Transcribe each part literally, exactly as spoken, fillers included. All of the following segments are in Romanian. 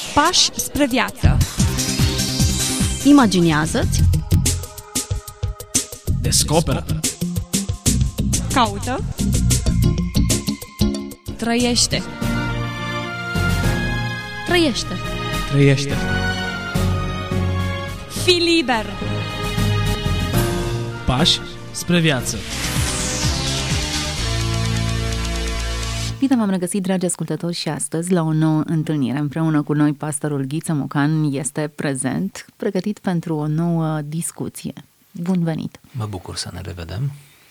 Pași spre viață. Imaginează-ți. Descoperă. Caută. Trăiește. Trăiește. Trăiește. Fii liber. Pași spre viață. Bine v-am regăsit, dragi ascultători, și astăzi la o nouă întâlnire. Împreună cu noi, pastorul Ghiță Mocan este prezent, pregătit pentru o nouă discuție. Bun venit! Mă bucur să ne revedem.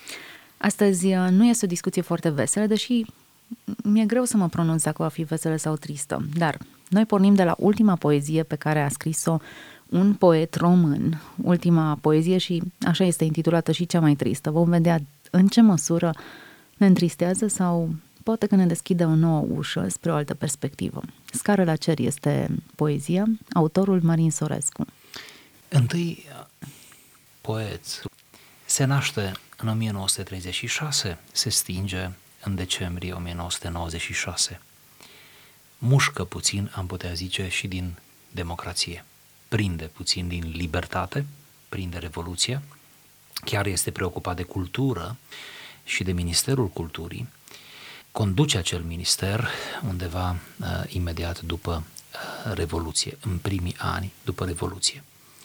Astăzi nu este o discuție foarte veselă, deși mi-e greu să mă pronunț dacă va fi veselă sau tristă. Dar noi pornim de la ultima poezie pe care a scris-o un poet român, ultima poezie, și așa este intitulată și cea mai tristă. Vom vedea în ce măsură ne întristează sau poate că ne deschide o nouă ușă spre o altă perspectivă. Scară la cer este poezia, autorul Marin Sorescu. Întâi poet. Se naște în o mie nouă sute treizeci și șase, se stinge în decembrie o mie nouă sute nouăzeci și șase. Mușcă puțin, am putea zice, și din democrație. Prinde puțin din libertate, prinde revoluția. Chiar este preocupat de cultură și de Ministerul Culturii. Conduce acel minister undeva uh, imediat după uh, Revoluție, în primii ani după Revoluție.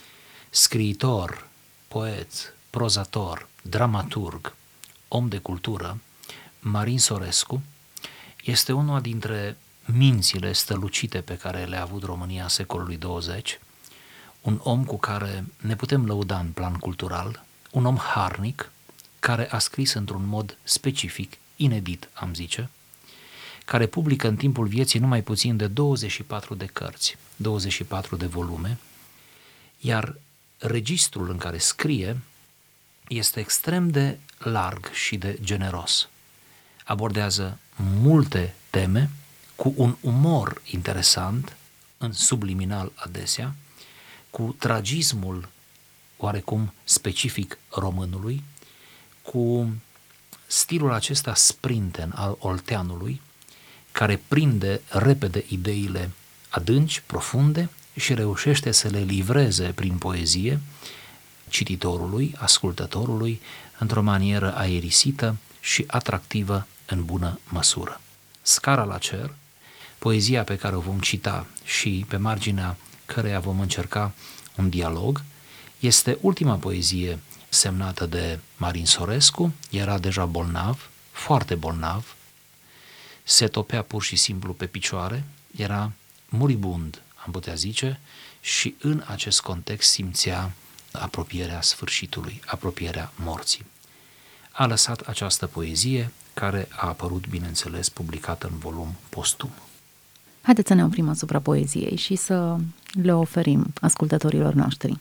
Scriitor, poet, prozator, dramaturg, om de cultură, Marin Sorescu este una dintre mințile strălucite pe care le-a avut România secolului douăzeci, un om cu care ne putem lăuda în plan cultural, un om harnic, care a scris într-un mod specific, inedit, am zice, care publică în timpul vieții numai puțin de douăzeci și patru de cărți, douăzeci și patru de volume, iar registrul în care scrie este extrem de larg și de generos. Abordează multe teme cu un umor interesant, în subliminal adesea, cu tragismul oarecum specific românului, cu stilul acesta sprinten al olteanului, care prinde repede ideile adânci, profunde și reușește să le livreze prin poezie cititorului, ascultătorului, într-o manieră aerisită și atractivă în bună măsură. Scara la cer, poezia pe care o vom cita și pe marginea căreia vom încerca un dialog, este ultima poezie semnată de Marin Sorescu. Era deja bolnav, foarte bolnav, se topea pur și simplu pe picioare, era muribund, am putea zice, și în acest context simțea apropierea sfârșitului, apropierea morții. A lăsat această poezie, care a apărut, bineînțeles, publicată în volum postum. Haideți să ne oprim asupra poeziei și să le oferim ascultătorilor noștri.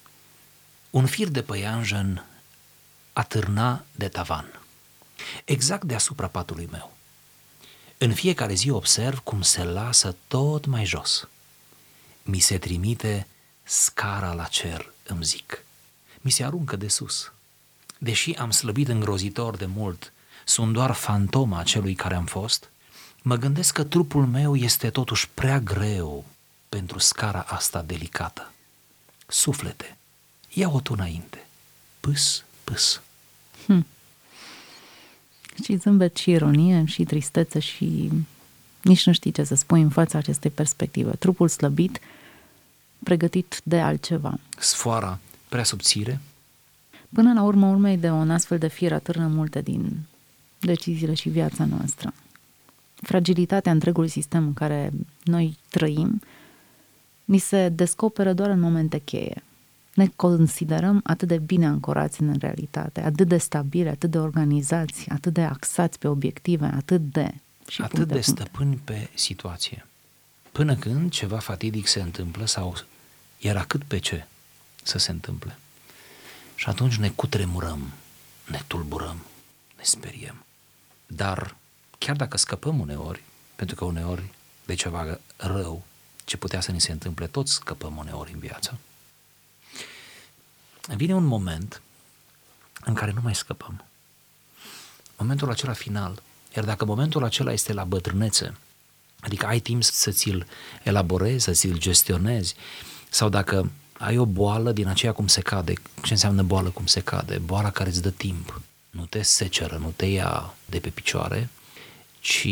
Un fir de păianjen atârna de tavan, exact deasupra patului meu. În fiecare zi observ cum se lasă tot mai jos. Mi se trimite scara la cer, îmi zic. Mi se aruncă de sus. Deși am slăbit îngrozitor de mult, sunt doar fantoma celui care am fost, mă gândesc că trupul meu este totuși prea greu pentru scara asta delicată. Suflete, ia-o tu înainte. Pâs, pâs. Hm. Și zâmbet și ironie și tristețe și nici nu știi ce să spui în fața acestei perspective. Trupul slăbit, pregătit de altceva. Sfoara prea subțire. Până la urmă urmei, de un astfel de fir atârnă multe din deciziile și viața noastră. Fragilitatea întregului sistem în care noi trăim ni se descoperă doar în momente cheie. Ne considerăm atât de bine ancorați în realitate, atât de stabili, atât de organizați, atât de axați pe obiective, atât de... Și atât puncte, de puncte. stăpâni pe situație. Până când ceva fatidic se întâmplă sau era cât pe ce să se întâmple. Și atunci ne cutremurăm, ne tulburăm, ne speriem. Dar chiar dacă scăpăm uneori, pentru că uneori de ceva rău ce putea să ni se întâmple, toți scăpăm uneori în viață, vine un moment în care nu mai scăpăm. Momentul acela final. Iar dacă momentul acela este la bătrânețe, Adică ai timp să ți-l elaborezi, să ți-l gestionezi, sau dacă ai o boală din aceea cum se cade. Ce înseamnă boală cum se cade? Boala care îți dă timp, nu te seceră, nu te ia de pe picioare, ci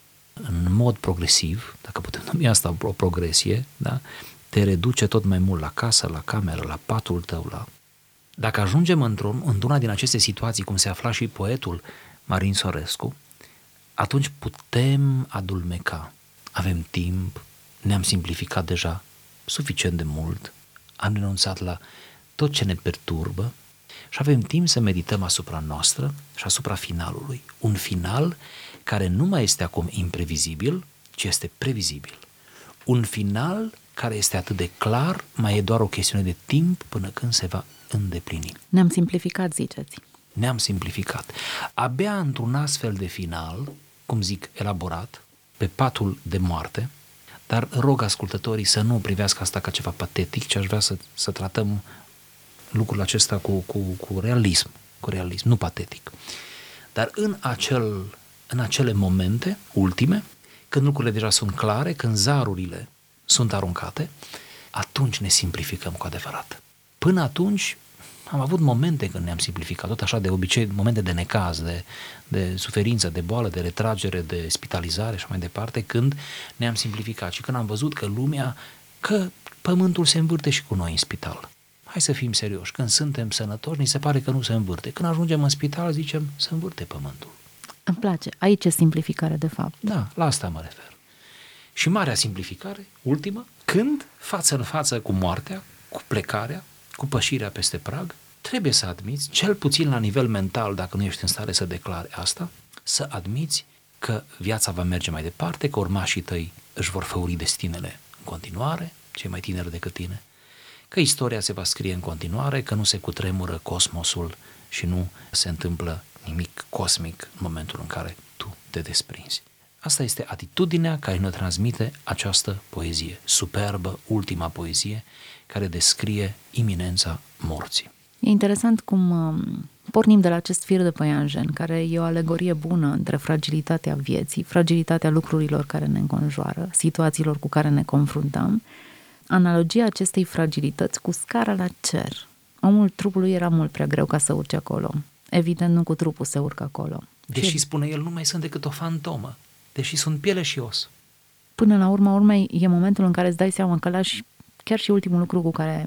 în mod progresiv, dacă putem numi asta o progresie, da? Te reduce tot mai mult la casă, la cameră, la patul tău. La... Dacă ajungem într-un, într-una din aceste situații, cum se afla și poetul Marin Sorescu, atunci putem adulmeca. Avem timp, ne-am simplificat deja suficient de mult, am renunțat la tot ce ne perturbă și avem timp să medităm asupra noastră și asupra finalului. Un final care nu mai este acum imprevizibil, ci este previzibil. Un final care este atât de clar, mai e doar o chestiune de timp până când se va îndeplini. Ne-am simplificat, ziceți. Ne-am simplificat. Abia într-un astfel de final, cum zic, elaborat, pe patul de moarte, dar rog ascultătorii să nu privească asta ca ceva patetic, ci aș vrea să, să tratăm lucrul acesta cu, cu, cu realism, cu realism, nu patetic. Dar în, acel, în acele momente ultime, când lucrurile deja sunt clare, când zarurile sunt aruncate, atunci ne simplificăm cu adevărat. Până atunci am avut momente când ne-am simplificat, tot așa de obicei, momente de necaz, de, de suferință, de boală, de retragere, de spitalizare și mai departe, când ne-am simplificat și când am văzut că lumea, că pământul se învârte și cu noi în spital. Hai să fim serioși, când suntem sănătoși, ni se pare că nu se învârte. Când ajungem în spital, zicem, se învârte pământul. Îmi place, aici e simplificare de fapt. Da, la asta mă refer. Și marea simplificare, ultimă, când, față în față cu moartea, cu plecarea, cu pășirea peste prag, trebuie să admiți, cel puțin la nivel mental, dacă nu ești în stare să declari asta, să admiți că viața va merge mai departe, că urmașii tăi își vor făuri destinele în continuare, cei mai tineri decât tine, că istoria se va scrie în continuare, că nu se cutremură cosmosul și nu se întâmplă nimic cosmic în momentul în care tu te desprinzi. Asta este atitudinea care ne transmite această poezie, superbă, ultima poezie, care descrie iminența morții. E interesant cum pornim de la acest fir de păianjen, care e o alegorie bună între fragilitatea vieții, fragilitatea lucrurilor care ne înconjoară, situațiilor cu care ne confruntăm, analogia acestei fragilități cu scara la cer. Omul trupului era mult prea greu ca să urce acolo. Evident, nu cu trupul se urcă acolo. Deși, și, spune el, nu mai sunt decât o fantomă, deși sunt piele și os. Până la urma urmei, e momentul în care îți dai seama că lași chiar și ultimul lucru cu care,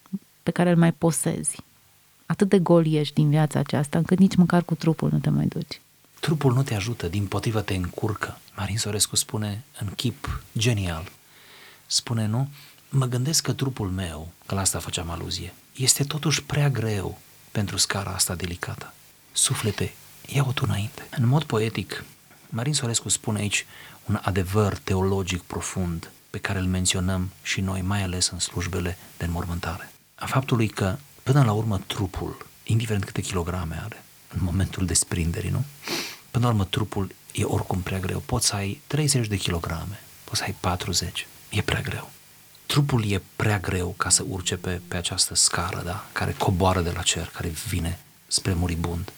pe care îl mai posezi. Atât de gol ești din viața aceasta, încât nici măcar cu trupul nu te mai duci. Trupul nu te ajută, dimpotrivă te încurcă. Marin Sorescu spune în chip genial, spune, nu? Mă gândesc că trupul meu, că la asta făceam aluzie, este totuși prea greu pentru scara asta delicată. Suflete, ia-o tu înainte. În mod poetic, Marin Sorescu spune aici un adevăr teologic profund pe care îl menționăm și noi, mai ales în slujbele de înmormântare. A faptului că, până la urmă, trupul, indiferent câte kilograme are, în momentul desprinderii, nu? Până la urmă, trupul e oricum prea greu. Poți să ai treizeci de kilograme, poți să ai patruzeci, e prea greu. Trupul e prea greu ca să urce pe, pe această scară, da? Care coboară de la cer, care vine spre muribund.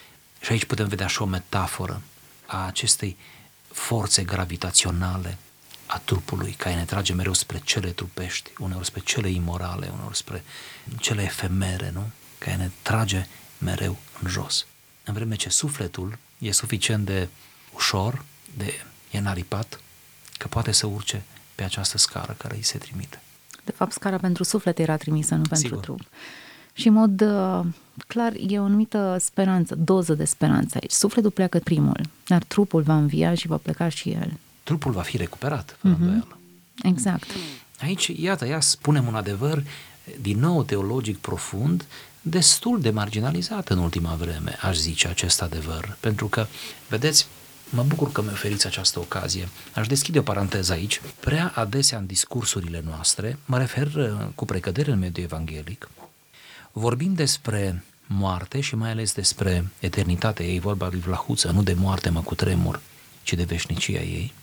Și aici putem vedea și o metaforă a acestei forțe gravitaționale a trupului, care ne trage mereu spre cele trupești, uneori spre cele imorale, uneori spre cele efemere, nu? Care ne trage mereu în jos. În vreme ce sufletul e suficient de ușor, de enaripat, că poate să urce pe această scară care îi se trimite. De fapt, scara pentru suflet era trimisă, nu pentru Sigur. trup. Și în mod uh, clar e o anumită speranță, doză de speranță aici. Sufletul pleacă primul, dar trupul va învia și va pleca și el. Trupul va fi recuperat, fără îndoială. Mm-hmm. Exact. Aici, iată, ia spunem un adevăr, din nou teologic profund, destul de marginalizat în ultima vreme, aș zice, acest adevăr. Pentru că, vedeți, mă bucur că mi oferiți această ocazie. Aș deschide o paranteză aici. Prea adesea în discursurile noastre, mă refer cu precădere în mediul evanghelic, vorbim despre moarte și mai ales despre eternitatea ei, vorba lui Vlahuță, nu de moarte mă cutremur, ci de veșnicia ei.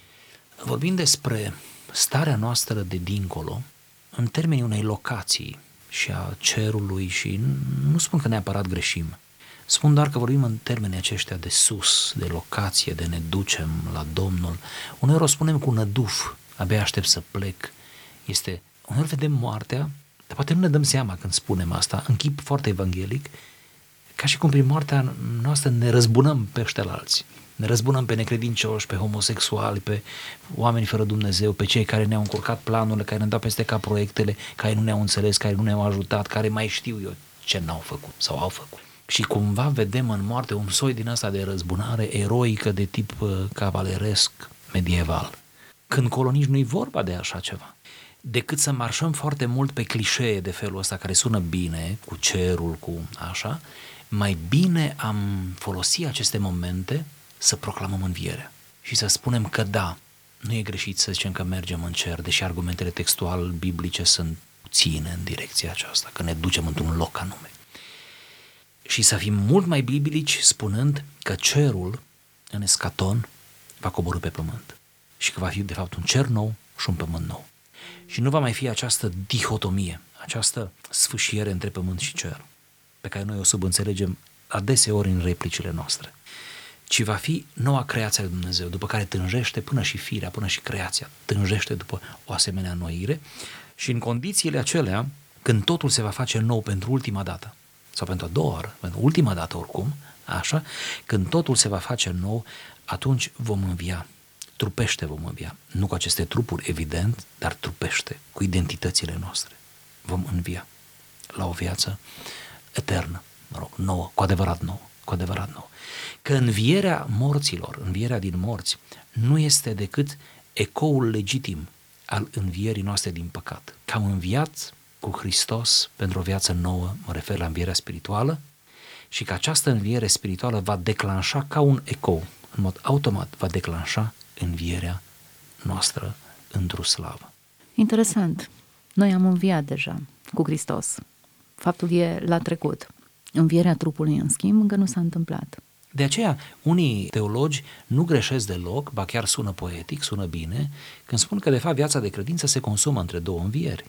Vorbim despre starea noastră de dincolo, în termenii unei locații și a cerului și nu spun că neapărat greșim, Spun doar că vorbim în termenii aceștia de sus, de locație, de ne ducem la Domnul. Uneori o spunem cu năduf, abia aștept să plec. Este, uneori vedem moartea, dar poate nu ne dăm seama când spunem asta, în chip foarte evanghelic, ca și cum prin moartea noastră ne răzbunăm pe ăștialalți. Ne răzbunăm pe necredincioși, pe homosexuali, pe oameni fără Dumnezeu, pe cei care ne-au încurcat planurile, care ne-au dat peste cap proiectele, care nu ne-au înțeles, care nu ne-au ajutat, care mai știu eu ce n-au făcut sau au făcut. Și cumva vedem în moarte un soi din asta de răzbunare eroică de tip uh, cavaleresc medieval. Când colo nici nu-i vorba de așa ceva. Decât să marșăm foarte mult pe clișee de felul ăsta care sună bine, cu cerul, cu așa, mai bine am folosit aceste momente să proclamăm învierea și să spunem că da, nu e greșit să zicem că mergem în cer, deși argumentele textual biblice sunt puține în direcția aceasta, că ne ducem într-un loc anume. Și să fim mult mai biblici spunând că cerul în escaton va coborî pe pământ și că va fi de fapt un cer nou și un pământ nou. Și nu va mai fi această dihotomie, această sfâșiere între pământ și cer, pe care noi o subînțelegem adeseori în replicile noastre, ci va fi noua creație a lui Dumnezeu, după care tânjește până și firea, până și creația, tânjește după o asemenea înnoire și în condițiile acelea, când totul se va face nou pentru ultima dată, sau pentru a doua oară, pentru ultima dată oricum, așa, când totul se va face nou, atunci vom învia, trupește vom învia, nu cu aceste trupuri, evident, dar trupește, cu identitățile noastre, vom învia la o viață eternă, mă rog, nouă, cu adevărat nouă, cu adevărat nouă. Că învierea morților, învierea din morți, nu este decât ecoul legitim al învierii noastre din păcat. Că am înviat cu Hristos pentru o viață nouă, mă refer la învierea spirituală, și că această înviere spirituală va declanșa ca un ecou, în mod automat va declanșa învierea noastră într-o slavă. Interesant. Noi am înviat deja cu Hristos. Faptul e la trecut. Învierea trupului, în schimb, încă nu s-a întâmplat. De aceea, unii teologi nu greșesc deloc, ba chiar sună poetic, sună bine, când spun că, de fapt, viața de credință se consumă între două învieri.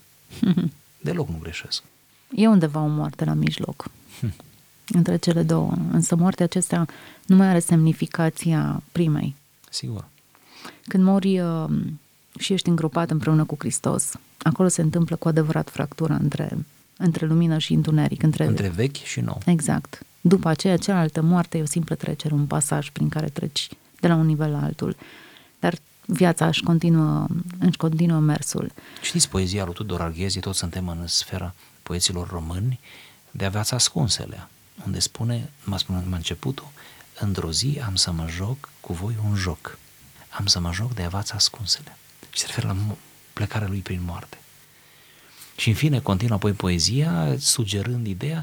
Deloc nu greșesc. E undeva o moarte la mijloc, hm. între cele două. Însă moartea acestea nu mai are semnificația primei. Sigur. Când mori uh, și ești îngropat împreună cu Hristos, acolo se întâmplă cu adevărat fractura între, între lumină și întuneric. Între... între vechi și nou. Exact. După aceea, cealaltă moarte e o simplă trecere, un pasaj prin care treci de la un nivel la altul. Dar viața își continuă, își continuă mersul. Știți poezia lui Tudor Arghezi, toți suntem în sfera poeților români, de a viața ascunselea, unde spune, m-a spus la începutul, într-o zi am să mă joc cu voi un joc. Am să mă joc de a viața ascunselea. Și se referă la plecarea lui prin moarte. Și în fine continuă apoi poezia, sugerând ideea,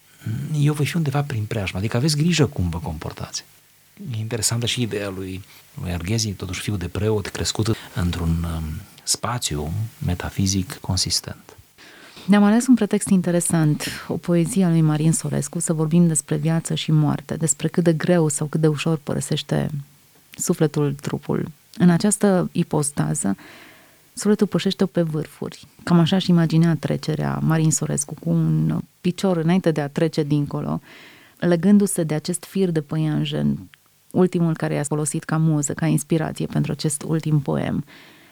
eu voi fi undeva prin preajmă, adică aveți grijă cum vă comportați. E interesantă și ideea lui, lui Arghezi, totuși fiu de preot, crescut într-un um, spațiu metafizic consistent. Ne-am ales un pretext interesant, o poezie a lui Marin Sorescu, să vorbim despre viață și moarte, despre cât de greu sau cât de ușor părăsește sufletul trupul. În această ipostază, sufletul pășește pe vârfuri. Cam așa își imaginea trecerea Marin Sorescu, cu un picior înainte de a trece dincolo, legându-se de acest fir de păianjen, ultimul care i-a folosit ca muză, ca inspirație pentru acest ultim poem.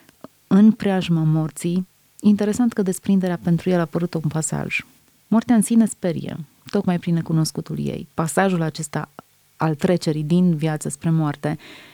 În preajma morții, interesant că desprinderea pentru el a apărut un pasaj. Moartea în sine sperie, tocmai prin necunoscutul ei. Pasajul acesta al trecerii din viață spre moarte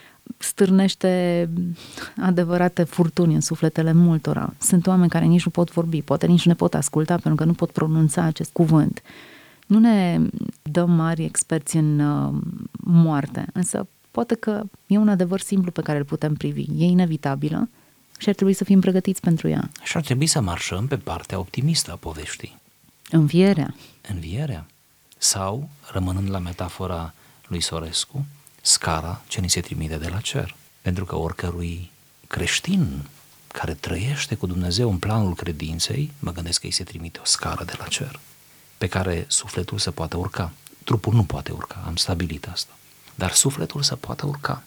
stârnește adevărate furtuni în sufletele multora. Sunt oameni care nici nu pot vorbi, poate nici nu ne pot asculta pentru că nu pot pronunța acest cuvânt. Nu ne dăm mari experți în uh, moarte, însă poate că e un adevăr simplu pe care îl putem privi. E inevitabilă și ar trebui să fim pregătiți pentru ea. Și ar trebui să marșăm pe partea optimistă a poveștii. Învierea. Învierea. Sau, rămânând la metafora lui Sorescu, scara ce ni se trimite de la cer. Pentru că oricărui creștin care trăiește cu Dumnezeu în planul credinței, mă gândesc că îi se trimite o scară de la cer, pe care sufletul să poată urca. Trupul nu poate urca, am stabilit asta. Dar sufletul să poată urca.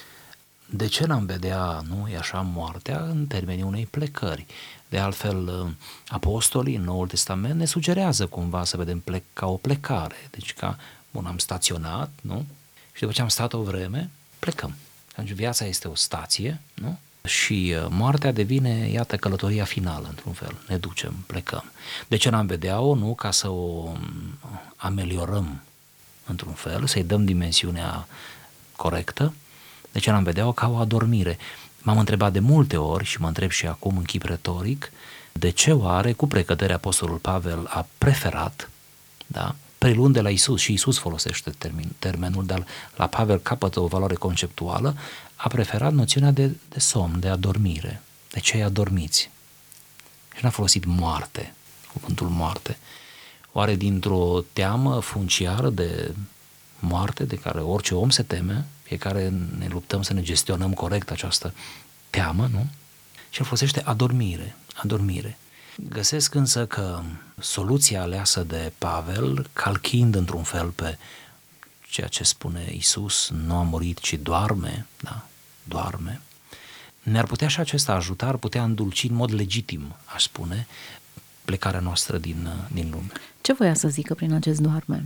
De ce n-am vedea, nu, e așa, moartea în termenii unei plecări? De altfel, apostolii în Noul Testament ne sugerează cumva să vedem plec, ca o plecare, deci ca bun, am staționat, nu? Și după ce am stat o vreme, plecăm. Deci viața este o stație, nu? Și moartea devine, iată, călătoria finală, într-un fel. Ne ducem, plecăm. De ce n-am vedea-o? Nu ca să o ameliorăm, într-un fel, să-i dăm dimensiunea corectă. De ce n-am vedea-o? Ca o adormire. M-am întrebat de multe ori și mă întreb și acum în chip retoric, de ce oare, cu precădere, Apostolul Pavel a preferat, da, preluând de la Iisus, și Iisus folosește termen, termenul, dar la Pavel capătă o valoare conceptuală, a preferat noțiunea de, de somn, de adormire. De ce adormiți? Și n-a folosit moarte, cuvântul moarte. Oare dintr-o teamă funciară de moarte, de care orice om se teme, fiecare ne luptăm să ne gestionăm corect această teamă, nu? Și el folosește adormire, adormire. Găsesc însă că soluția aleasă de Pavel, calchind într-un fel pe ceea ce spune Iisus, nu a murit, ci doarme, da, doarme, ne-ar putea și acesta ajuta, ar putea îndulci în mod legitim, aș spune, plecarea noastră din, din lume. Ce voia să zică prin acest doarme?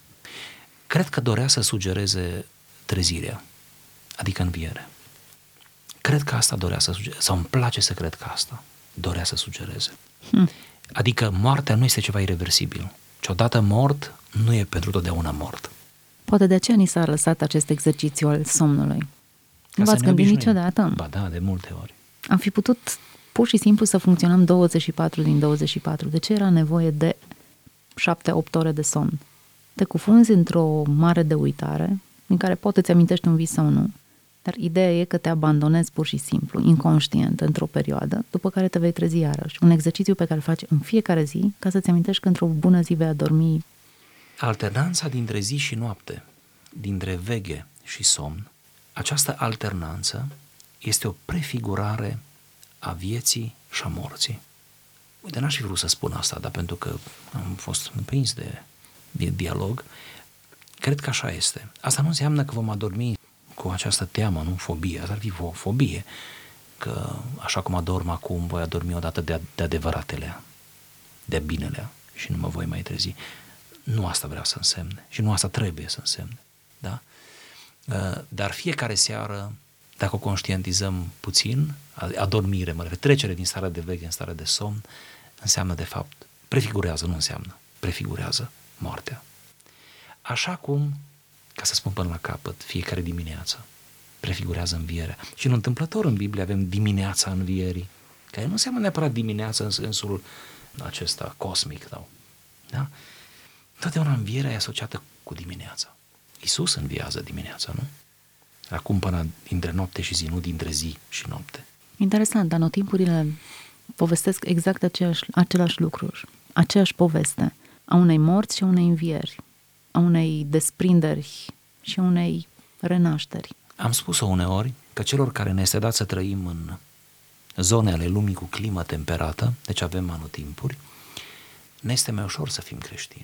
Cred că dorea să sugereze trezirea, adică învierea. Cred că asta dorea să sugereze, sau îmi place să cred că asta dorea să sugereze. Hmm. Adică moartea nu este ceva ireversibil. Ce odată mort, nu e pentru totdeauna mort. Poate de aceea ni s-a lăsat acest exercițiu al somnului. Nu v-ați gândit niciodată? Ba da, de multe ori. Am fi putut pur și simplu să funcționăm douăzeci și patru din douăzeci și patru. De ce era nevoie de șapte opt ore de somn? Te cufunzi într-o mare de uitare, din care poate îți amintești un vis sau nu, dar ideea e că te abandonezi pur și simplu, inconștient, într-o perioadă, după care te vei trezi iarăși. Un exercițiu pe care îl faci în fiecare zi, ca să-ți amintești că într-o bună zi vei adormi. Alternanța dintre zi și noapte, dintre veche și somn, această alternanță este o prefigurare a vieții și a morții. Uite, n-aș fi vrut să spun asta, dar pentru că am fost împins de, de dialog, cred că așa este. Asta nu înseamnă că vom adormi cu această teamă, nu fobie, asta ar fi o fobie, că așa cum adorm acum, voi adormi odată de, de adevăratele, de binele și nu mă voi mai trezi. Nu asta vreau să însemne și nu asta trebuie să însemne, da? Dar fiecare seară, dacă o conștientizăm puțin, adormire, mă refer, trecere din starea de veche în starea de somn, înseamnă de fapt, prefigurează, nu înseamnă, prefigurează moartea. Așa cum, ca să spun până la capăt, fiecare dimineață prefigurează învierea. Și în întâmplător în Biblie avem dimineața învierii, care nu înseamnă neapărat dimineața în sensul acesta cosmic, sau, da? Totdeauna învierea e asociată cu dimineața. Iisus înviază dimineața, nu? La cumpăna dintre noapte și zi, nu dintre zi și noapte. Interesant, anotimpurile povestesc exact aceeași, același lucru, aceeași poveste a unei morți și a unei învieri, a unei desprinderi și a unei renașteri. Am spus-o uneori că celor care ne este dat să trăim în zone ale lumii cu climă temperată, deci avem anotimpuri, ne este mai ușor să fim creștini.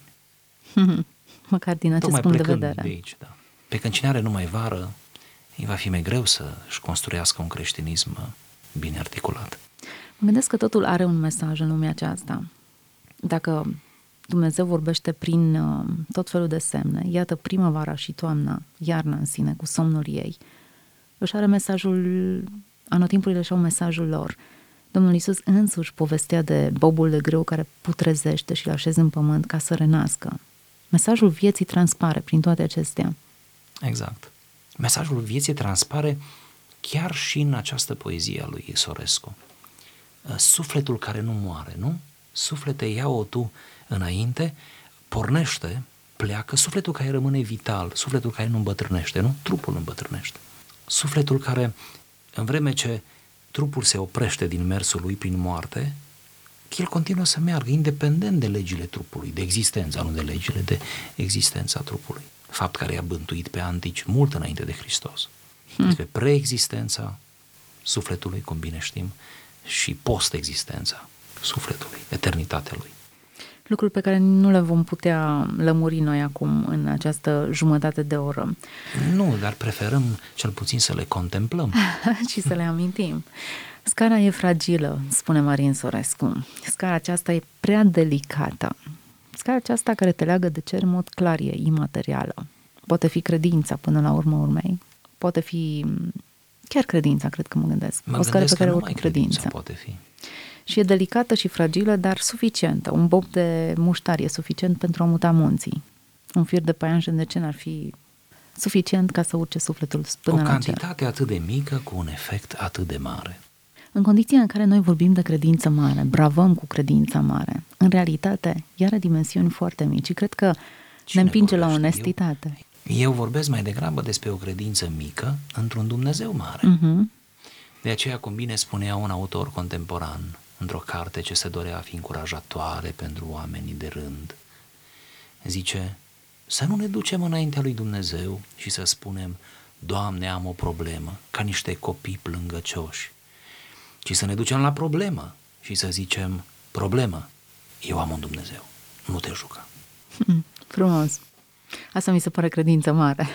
Măcar din acest Tocmai punct de plecând vedere. de aici, da. Pe când cine are numai vară, îi va fi mai greu să-și construiască un creștinism bine articulat. Mă gândesc că totul are un mesaj în lumea aceasta. Dacă Dumnezeu vorbește prin uh, tot felul de semne, iată primăvara și toamna, iarna în sine, cu somnul ei, își are mesajul, anotimpurile și au mesajul lor. Domnul Iisus însuși povestea de bobul de grâu care putrezește și îl așezi în pământ ca să renască. Mesajul vieții transpare prin toate acestea. Exact. Mesajul vieții transpare chiar și în această poezie a lui Isorescu. Sufletul care nu moare, nu? Suflete, ia-o tu înainte, pornește, pleacă, sufletul care rămâne vital, sufletul care nu îmbătrânește, nu? Trupul îmbătrânește. Sufletul care, în vreme ce trupul se oprește din mersul lui prin moarte, el continuă să meargă, independent de legile trupului, de existența, nu de legile, de existența trupului. Fapt care i-a bântuit pe antici mult înainte de Hristos. Despre preexistența sufletului, cum bine știm, și post-existența sufletului, eternitatea lui. Lucruri pe care nu le vom putea lămuri noi acum în această jumătate de oră. Nu, dar preferăm cel puțin să le contemplăm. Și să le amintim. Scara e fragilă, spune Marin Sorescu. Scara aceasta e prea delicată. Scara aceasta care te leagă de cer în mod clar e imaterială. Poate fi credința până la urmă urmei. Poate fi chiar credința, cred că mă gândesc. Mă o scară pe care numai urcă credința. poate fi. Și e delicată și fragilă, dar suficientă. Un bob de muștar e suficient pentru a muta munții. Un fir de paianjen, de ce n-ar fi suficient ca să urce sufletul până o la cer? O cantitate atât de mică cu un efect atât de mare. În condiția în care noi vorbim de credință mare, bravăm cu credința mare, în realitate, ea are dimensiuni foarte mici și cred că Cine ne împinge la vorbește? onestitate. Eu, eu vorbesc mai degrabă despre o credință mică într-un Dumnezeu mare. Uh-huh. De aceea, cum bine spunea un autor contemporan într-o carte ce se dorea a fi încurajatoare pentru oamenii de rând, zice, să nu ne ducem înaintea lui Dumnezeu și să spunem, Doamne, am o problemă, ca niște copii plângăcioși, ci să ne ducem la problemă și să zicem, problemă, eu am un Dumnezeu, nu te juca. Hmm, frumos. Asta mi se pare credință mare.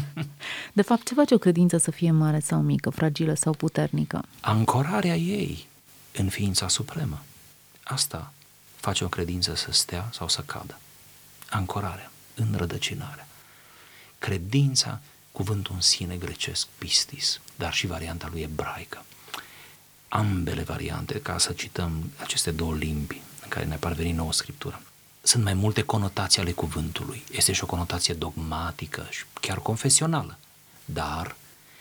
De fapt, ce face o credință să fie mare sau mică, fragilă sau puternică? Ancorarea ei în ființa supremă. Asta face o credință să stea sau să cadă. Ancorarea, înrădăcinarea. Credința, cuvântul în sine grecesc, pistis, dar și varianta lui ebraică. Ambele variante, ca să cităm aceste două limbi în care ne-a parvenit nouă Scriptură. Sunt mai multe conotații ale cuvântului. Este și o conotație dogmatică și chiar confesională. Dar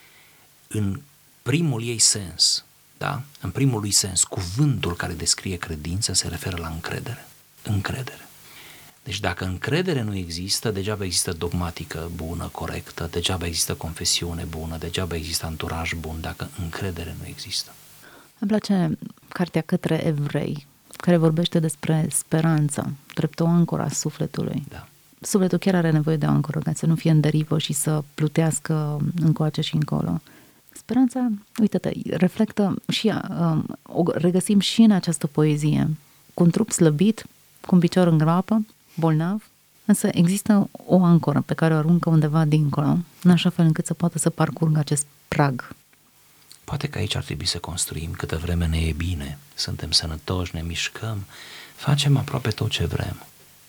în primul ei sens, da? În primul lui sens, cuvântul care descrie credința se referă la încredere. Încredere. Deci dacă încredere nu există, degeaba există dogmatică bună, corectă, degeaba există confesiune bună, degeaba există anturaj bun, dacă încredere nu există. Îmi place cartea Către evrei, care vorbește despre speranță, drept o ancoră a sufletului. Da. Sufletul chiar are nevoie de o ancoră, ca să nu fie în derivă și să plutească încoace și încolo. Speranța, uite-te, reflectă și um, o regăsim și în această poezie. Cu un trup slăbit, cu un picior în groapă, bolnav, însă există o ancoră pe care o aruncă undeva dincolo, în așa fel încât să poată să parcurgă acest prag. Poate că aici ar trebui să construim câtă vreme ne e bine, suntem sănătoși, ne mișcăm, facem aproape tot ce vrem.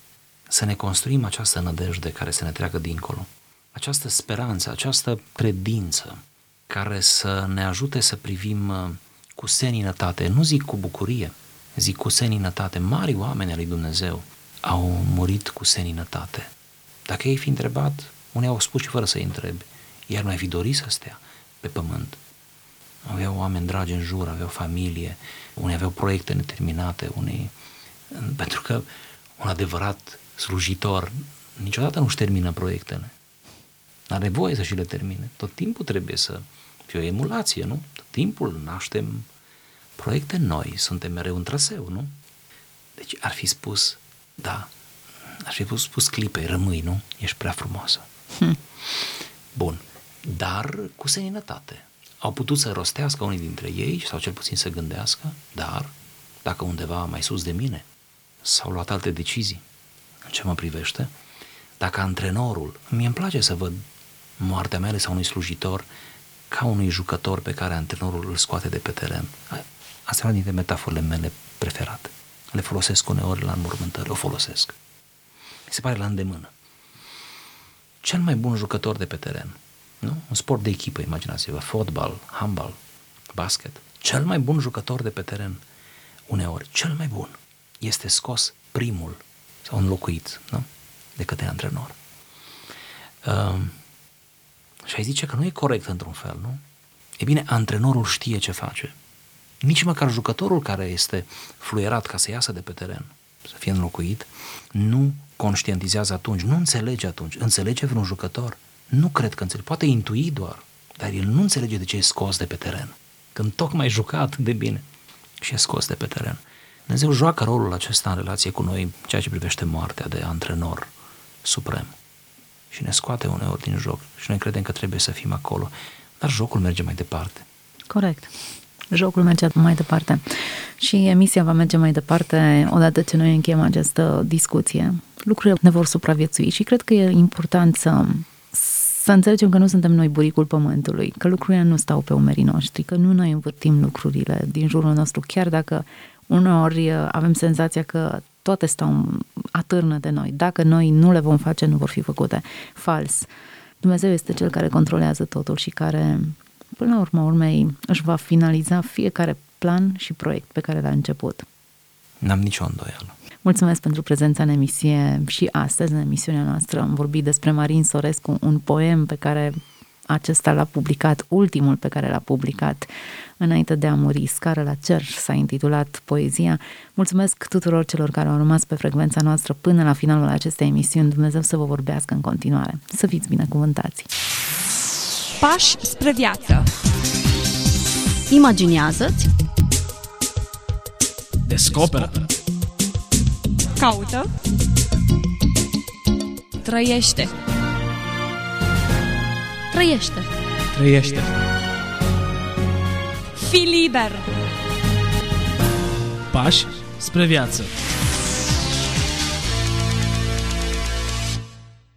Să ne construim această nădejde care să ne treacă dincolo, această speranță, această credință care să ne ajute să privim cu seninătate, nu zic cu bucurie, zic cu seninătate. Mari oameni al lui Dumnezeu au murit cu seninătate. Dacă ei fi întrebat, unii au spus și fără să-i întrebi, iar mai fi dorit să stea pe pământ. Aveau oameni dragi în jur, aveau familie, unii aveau proiecte neterminate, unii... Pentru că un adevărat slujitor niciodată nu-și termină proiectele. N-are voie să și le termine. Tot timpul trebuie să fie o emulație, nu? Tot timpul naștem proiecte noi, suntem mereu în traseu, nu? Deci ar fi spus, da, ar fi spus, spus clipei, rămâi, nu? Ești prea frumoasă. Hm. Bun, dar cu seninătate. Au putut să rostească unii dintre ei, sau cel puțin să gândească, dar, dacă undeva mai sus de mine, s-au luat alte decizii, în ce mă privește, dacă antrenorul, mie îmi place să văd moartea mea sau unui slujitor ca unui jucător pe care antrenorul îl scoate de pe teren. Asta e una dintre metaforele mele preferate. Le folosesc uneori la înmormântări, o folosesc. Mi se pare la îndemână. Cel mai bun jucător de pe teren, nu? Un sport de echipă, imaginați-vă, fotbal, handbal, basket. Cel mai bun jucător de pe teren, uneori, cel mai bun, este scos primul sau înlocuit, nu? De către antrenor. Uh, și ai zice că nu e corect într-un fel, nu? E bine, antrenorul știe ce face. Nici măcar jucătorul care este fluierat ca să iasă de pe teren, să fie înlocuit, nu conștientizează atunci, nu înțelege atunci. Înțelege vreun jucător? Nu cred că înțelege, poate intui doar, dar el nu înțelege de ce e scos de pe teren. Când tocmai juca atât de bine și e scos de pe teren. Dumnezeu joacă rolul acesta în relație cu noi, ceea ce privește moartea de antrenor suprem. Și ne scoate uneori din joc și noi credem că trebuie să fim acolo. Dar jocul merge mai departe. Corect. Jocul merge mai departe. Și emisia va merge mai departe odată ce noi încheiem această discuție. Lucrurile ne vor supraviețui și cred că e important să, să înțelegem că nu suntem noi buricul pământului, că lucrurile nu stau pe umerii noștri, că nu noi învârtim lucrurile din jurul nostru, chiar dacă uneori avem senzația că toate stau atârnă de noi. Dacă noi nu le vom face, nu vor fi făcute. Fals. Dumnezeu este Cel care controlează totul și care, până la urma urmei, își va finaliza fiecare plan și proiect pe care l-a început. N-am nicio îndoială. Mulțumesc pentru prezența în emisie și astăzi, în emisiunea noastră. Am vorbit despre Marin Sorescu, un poem pe care acesta l-a publicat, ultimul pe care l-a publicat înainte de a muri, Scară la cer, s-a intitulat poezia. Mulțumesc tuturor celor care au rămas pe frecvența noastră până la finalul acestei emisiuni. Dumnezeu să vă vorbească în continuare. Să fiți binecuvântați! Pași spre viață. Imaginează-ți, Descoperă. Caută. Trăiește. trăiește. Trăiește. Fii liber. Pași spre viață.